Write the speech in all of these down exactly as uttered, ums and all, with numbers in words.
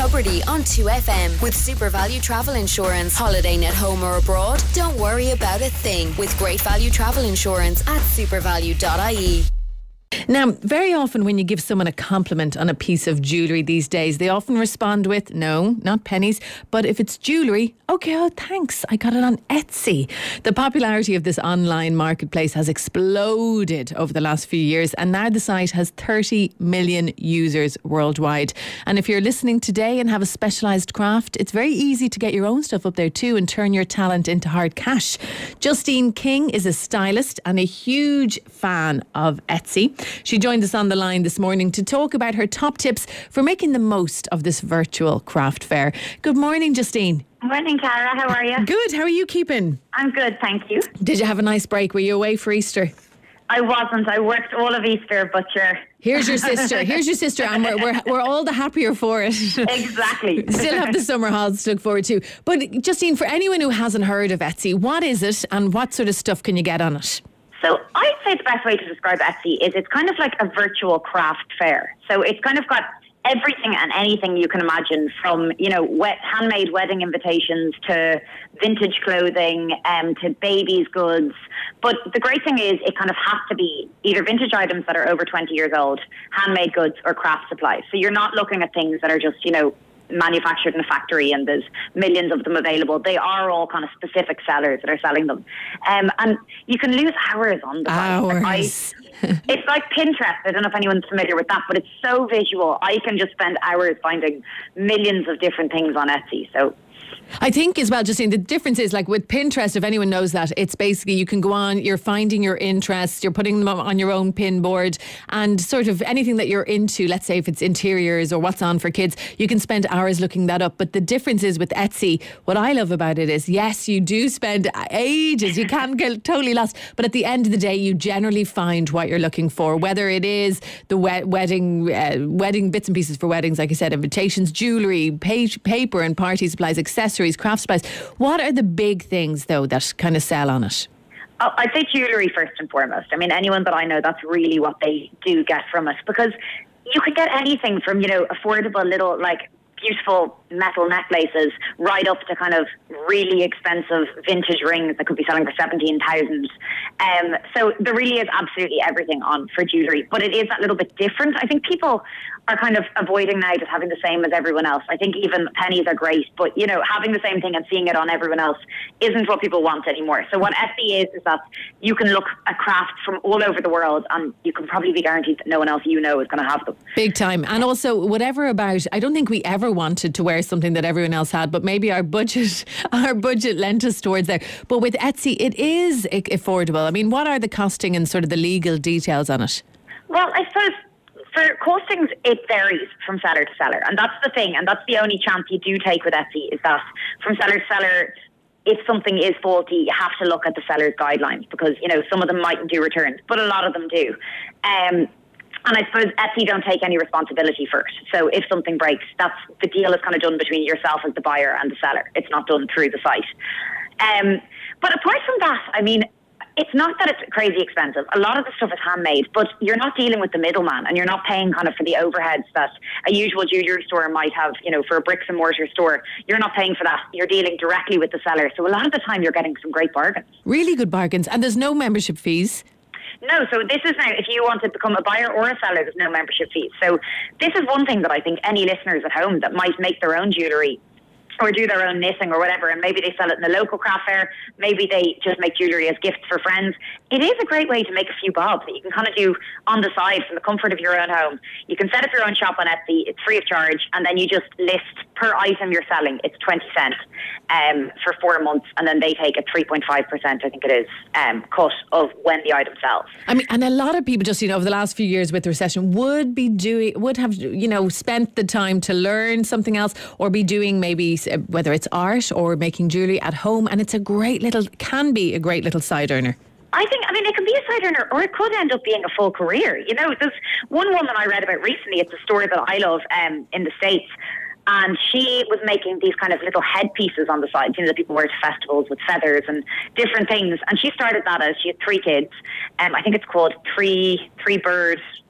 Tubridy on two F M with Super Value Travel Insurance. Holidaying at home or abroad? Don't worry about a thing with Great Value Travel Insurance at supervalue dot I E. Now, very often when you give someone a compliment on a piece of jewellery these days, they often respond with, no, not pennies, but if it's jewellery, okay, oh, thanks, I got it on Etsy. The popularity of this online marketplace has exploded over the last few years, and now the site has thirty million users worldwide. And if you're listening today and have a specialised craft, it's very easy to get your own stuff up there too and turn your talent into hard cash. Justine King is a stylist and a huge fan of Etsy. She joined us on the line this morning to talk about her top tips for making the most of this virtual craft fair. Good morning, Justine. Morning, Cara. How are you? Good. How are you keeping? I'm good, thank you. Did you have a nice break? Were you away for Easter? I wasn't. I worked all of Easter, but sure. Here's your sister. Here's your sister, and we're we're, we're all the happier for it. Exactly. Still have the summer holidays to look forward to. But Justine, for anyone who hasn't heard of Etsy, what is it, and what sort of stuff can you get on it? So I'd say the best way to describe Etsy is it's kind of like a virtual craft fair. So it's kind of got everything and anything you can imagine, from, you know, wet, handmade wedding invitations to vintage clothing, um, to babies' goods. But the great thing is it kind of has to be either vintage items that are over twenty years old, handmade goods, or craft supplies. So you're not looking at things that are just, you know, manufactured in a factory and there's millions of them available. They are all kind of specific sellers that are selling them. Um, and you can lose hours on the Hours. Like I, it's like Pinterest. I don't know if anyone's familiar with that, but it's so visual. I can just spend hours finding millions of different things on Etsy. So I think as well, Justine, the difference is, like with Pinterest, if anyone knows that, it's basically you can go on, you're finding your interests, you're putting them on your own pin board, and sort of anything that you're into, let's say if it's interiors or what's on for kids, you can spend hours looking that up. But the difference is with Etsy, what I love about it is, yes, you do spend ages, you can get totally lost, but at the end of the day, you generally find what you're looking for, whether it is the wed- wedding, uh, wedding bits and pieces for weddings, like I said, invitations, jewellery, pa- paper and party supplies, accessories, craft supplies. What are the big things though that kind of sell on it? Oh, I'd say jewellery first and foremost. I mean, anyone that I know, that's really what they do get from it, because you can get anything from, you know, affordable little, like, beautiful metal necklaces right up to kind of really expensive vintage rings that could be selling for seventeen thousand. Um, so there really is absolutely everything on for jewellery, but it is that little bit different. I think people are kind of avoiding now just having the same as everyone else. I think even pennies are great, but, you know, having the same thing and seeing it on everyone else isn't what people want anymore. So what Etsy is, is that you can look at craft from all over the world and you can probably be guaranteed that no one else you know is going to have them. Big time. And also, whatever about, I don't think we ever wanted to wear something that everyone else had, but maybe our budget, our budget lent us towards there. But with Etsy, it is affordable. I mean, what are the costing and sort of the legal details on it? Well, I suppose for costings, it varies from seller to seller. And that's the thing. And that's the only chance you do take with Etsy, is that from seller to seller, if something is faulty, you have to look at the seller's guidelines, because, you know, some of them mightn't do returns, but a lot of them do. Um, and I suppose Etsy don't take any responsibility for it. So if something breaks, that's the deal is kind of done between yourself as the buyer and the seller. It's not done through the site. Um, but apart from that, I mean, it's not that it's crazy expensive. A lot of the stuff is handmade, but you're not dealing with the middleman, and you're not paying kind of for the overheads that a usual jewellery store might have, you know, for a bricks and mortar store. You're not paying for that. You're dealing directly with the seller. So a lot of the time you're getting some great bargains. Really good bargains. And there's no membership fees? No, so this is now, if you want to become a buyer or a seller, there's no membership fees. So this is one thing that I think any listeners at home that might make their own jewellery or do their own knitting or whatever, and maybe they sell it in a local craft fair, maybe they just make jewellery as gifts for friends. It is a great way to make a few bob that you can kind of do on the side from the comfort of your own home. You can set up your own shop on Etsy, it's free of charge, and then you just list per item you're selling, it's twenty cents um, for four months, and then they take a three point five percent, I think it is, um, cut of when the item sells. I mean, and a lot of people just, you know, over the last few years with the recession would be doing, would have, you know, spent the time to learn something else, or be doing maybe, whether it's art or making jewellery at home, and it's a great little, can be a great little side earner. I think, I mean, it can be a side earner, or it could end up being a full career. You know, there's one woman I read about recently, it's a story that I love um, in the States, and she was making these kind of little headpieces on the side, you know, that people wear to festivals with feathers and different things. And she started that as she had three kids. Um, I think it's called Three Three Birds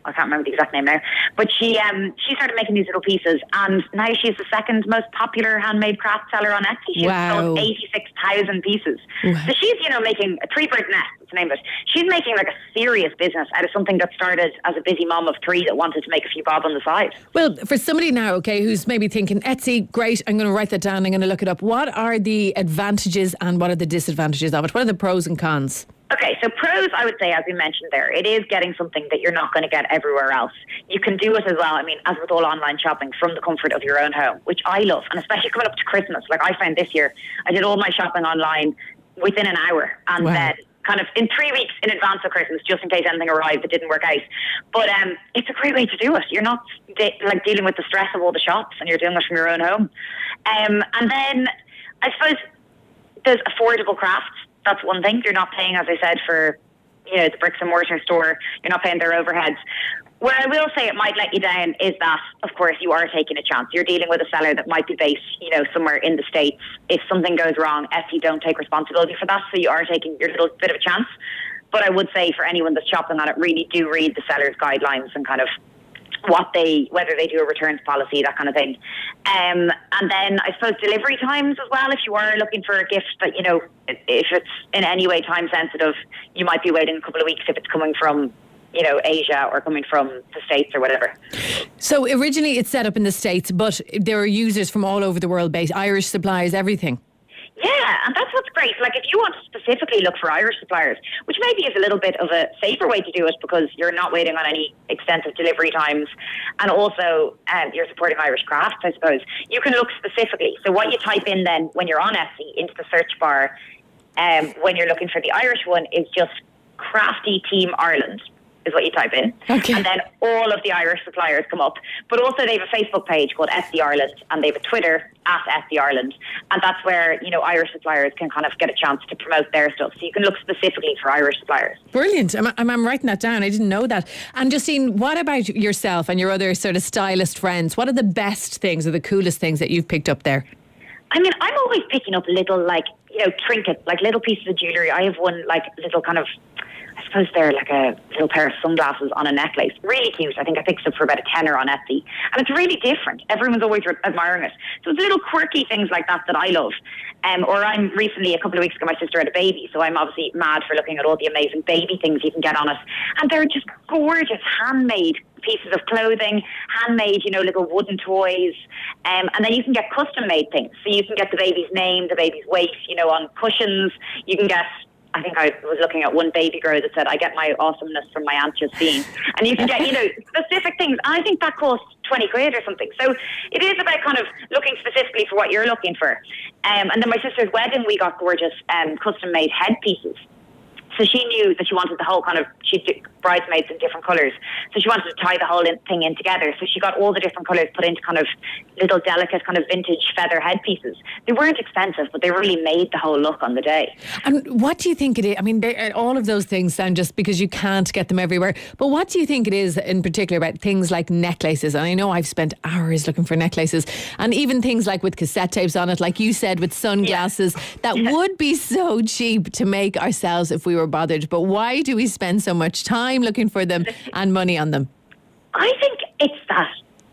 I can't remember the exact name now, but she um she started making these little pieces, and now she's the second most popular handmade craft seller on Etsy. She's Wow. sold eighty-six thousand pieces. Wow. So she's, you know, making a three-bird nest, that's the name of it. She's making like a serious business out of something that started as a busy mom of three that wanted to make a few bob on the side. Well, for somebody now, okay, who's maybe thinking, Etsy, great, I'm going to write that down, I'm going to look it up. What are the advantages and what are the disadvantages of it? What are the pros and cons? Okay, so pros, I would say, as we mentioned there, it is getting something that you're not going to get everywhere else. You can do it as well, I mean, as with all online shopping, from the comfort of your own home, which I love. And especially coming up to Christmas, like I found this year, I did all my shopping online within an hour. And Wow. then kind of in three weeks in advance of Christmas, just in case anything arrived that didn't work out. But um, it's a great way to do it. You're not de- like dealing with the stress of all the shops, and you're doing it from your own home. Um, and then I suppose there's affordable crafts. That's one thing. You're not paying, as I said, for, you know, the bricks and mortar store. You're not paying their overheads. Where I will say it might let you down is that, of course, you are taking a chance. You're dealing with a seller that might be based, you know, somewhere in the States. If something goes wrong, Etsy don't take responsibility for that, so you are taking your little bit of a chance. But I would say for anyone that's shopping on it, really do read the seller's guidelines and kind of what they, whether they do a returns policy, that kind of thing. Um, and then I suppose delivery times as well. If you are looking for a gift that, you know, if it's in any way time sensitive, you might be waiting a couple of weeks if it's coming from, you know, Asia or coming from the States or whatever. So originally it's set up in the States, but there are users from all over the world based, Irish suppliers, everything. Yeah, and that's what's great. Like, if you want to specifically look for Irish suppliers, which maybe is a little bit of a safer way to do it because you're not waiting on any extensive delivery times, and also um, you're supporting Irish crafts, I suppose, you can look specifically. So what you type in then when you're on Etsy into the search bar, um, when you're looking for the Irish one, is just Crafty Team Ireland. Is what you type in. Okay. And then all of the Irish suppliers come up. But also they have a Facebook page called Etsy Ireland, and they have a Twitter at Etsy Ireland. And that's where, you know, Irish suppliers can kind of get a chance to promote their stuff. So you can look specifically for Irish suppliers. Brilliant. I'm, I'm, I'm writing that down. I didn't know that. And Justine, what about yourself and your other sort of stylist friends? What are the best things or the coolest things that you've picked up there? I mean, I'm always picking up little, like, you know, trinkets, like little pieces of jewellery. I have one, like, little kind of, I suppose they're like a little pair of sunglasses on a necklace. Really cute. I think I picked it up for about a tenner on Etsy. And it's really different. Everyone's always re- admiring it. So it's little quirky things like that that I love. Um, or I'm recently, a couple of weeks ago, my sister had a baby. So I'm obviously mad for looking at all the amazing baby things you can get on it. And they're just gorgeous, handmade pieces of clothing, handmade, you know, little wooden toys. Um, and then you can get custom made things. So you can get the baby's name, the baby's weight, you know, on cushions. You can get, I think I was looking at one baby girl that said, I get my awesomeness from my Aunt Justine. And you can get, you know, specific things. And I think that costs twenty quid or something. So it is about kind of looking specifically for what you're looking for. Um, and then my sister's wedding, we got gorgeous um, custom made headpieces. So she knew that she wanted the whole kind of, she'd do bridesmaids in different colours. So she wanted to tie the whole in, thing in together. So she got all the different colours put into kind of little delicate kind of vintage feather headpieces. They weren't expensive, but they really made the whole look on the day. And what do you think it is? I mean, they, all of those things sound just because you can't get them everywhere. But what do you think it is in particular about things like necklaces? And I know I've spent hours looking for necklaces, and even things like with cassette tapes on it, like you said, with sunglasses, yeah. that yeah. would be so cheap to make ourselves if we were bothered. But why do we spend so much time looking for them and money on them? I think it's that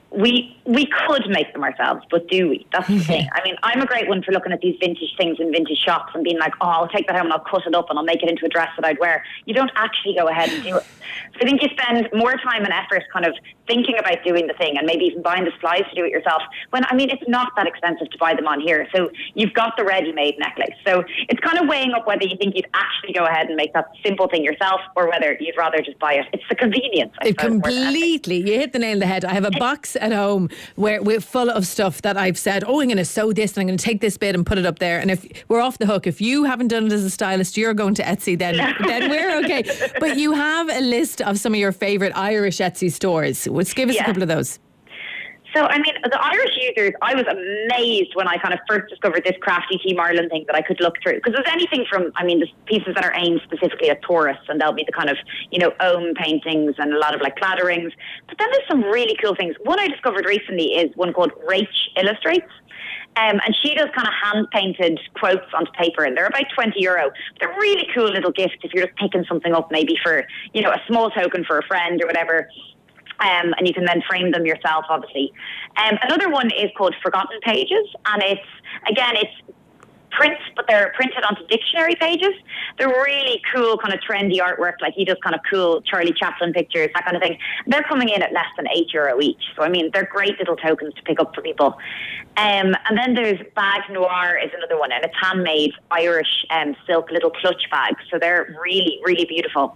we we could make them ourselves, but do we? That's the thing. I mean, I'm a great one for looking at these vintage things in vintage shops and being like, oh, I'll take that home and I'll cut it up and I'll make it into a dress that I'd wear. You don't actually go ahead and do it. So I think you spend more time and effort kind of thinking about doing the thing and maybe even buying the supplies to do it yourself, when, I mean, it's not that expensive to buy them on here. So you've got the ready-made necklace. So it's kind of weighing up whether you think you'd actually go ahead and make that simple thing yourself or whether you'd rather just buy it. It's the convenience. I it completely. You hit the nail on the head. I have a box at home where we're full of stuff that I've said, oh, I'm going to sew this and I'm going to take this bit and put it up there. And if we're off the hook, if you haven't done it as a stylist, you're going to Etsy, then no. then we're okay. But you have a list of some of your favourite Irish Etsy stores. Let's give us yeah. a couple of those. So, I mean, the Irish users, I was amazed when I kind of first discovered this Crafty Team Ireland thing that I could look through. Because there's anything from, I mean, there's pieces that are aimed specifically at tourists, and they'll be the kind of, you know, Ohm paintings and a lot of like clatterings. But then there's some really cool things. One I discovered recently is one called Rach Illustrates. Um, and she does kind of hand-painted quotes onto paper, and they're about twenty euro. They're really cool little gifts if you're just picking something up, maybe for, you know, a small token for a friend or whatever. Um, and you can then frame them yourself, obviously. Um, another one is called Forgotten Pages, and it's, again, it's prints, but they're printed onto dictionary pages. They're really cool, kind of trendy artwork, like he does kind of cool Charlie Chaplin pictures, that kind of thing. They're coming in at less than eight euro each. So, I mean, they're great little tokens to pick up for people. Um, and then there's Bag Noir is another one, and it's handmade Irish um, silk little clutch bags. So they're really, really beautiful.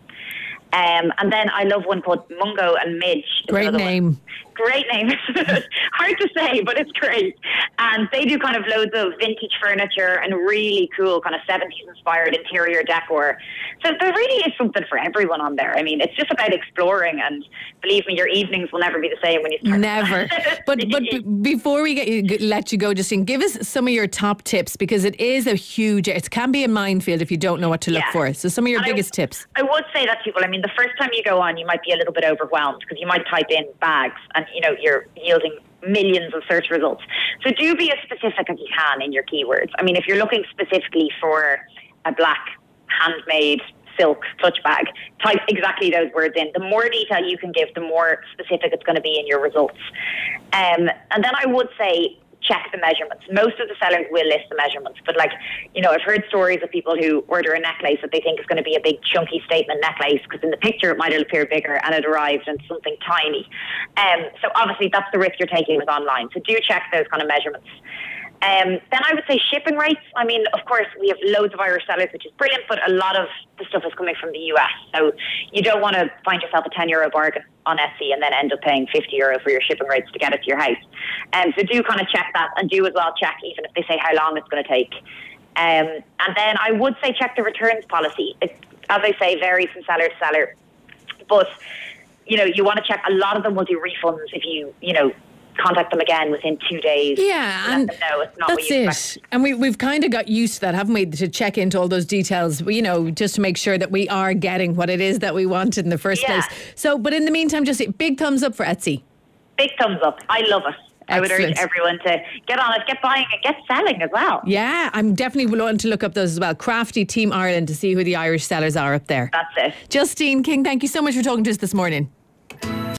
Um, and then I love one called Mungo and Midge. Great name. One. Great name. Hard to say, but it's great. And they do kind of loads of vintage furniture and really cool kind of seventies inspired interior decor. So there really is something for everyone on there. I mean, it's just about exploring, and believe me, your evenings will never be the same when you start. Never. But but b- before we get you, let you go, Justine, give us some of your top tips, because it is a huge, it can be a minefield if you don't know what to look yeah. for. So some of your and biggest I, tips. I would say that to people, I mean, the first time you go on, you might be a little bit overwhelmed because you might type in bags and, you know, you're yielding millions of search results. So do be as specific as you can in your keywords. I mean, if you're looking specifically for a black handmade silk clutch bag, type exactly those words in. The more detail you can give, the more specific it's going to be in your results. Um, and then I would say check the measurements. Most of the sellers will list the measurements, but like, you know, I've heard stories of people who order a necklace that they think is going to be a big chunky statement necklace because in the picture it might appear bigger and it arrives in something tiny. Um, so obviously that's the risk you're taking with online. So do check those kind of measurements. Um, then I would say shipping rates. I mean, of course, we have loads of Irish sellers, which is brilliant, but a lot of the stuff is coming from the U S. So you don't want to find yourself a ten euro bargain on Etsy and then end up paying fifty euro for your shipping rates to get it to your house. Um, so do kind of check that, and do as well check even if they say how long it's going to take. Um, and then I would say check the returns policy. It, as I say, varies from seller to seller. But, you know, you want to check. A lot of them will do refunds if you, you know, contact them again within two days. Yeah, and let them know it's not that's what you it. expect. And we, we've kind of got used to that, haven't we? To check into all those details, you know, just to make sure that we are getting what it is that we wanted in the first Yeah. place. So, but in the meantime, just big thumbs up for Etsy. Big thumbs up. I love it. I would urge Excellent. everyone to get on it, get buying and get selling as well. Yeah, I'm definitely willing to look up those as well. Crafty Team Ireland to see who the Irish sellers are up there. That's it. Justine King, thank you so much for talking to us this morning.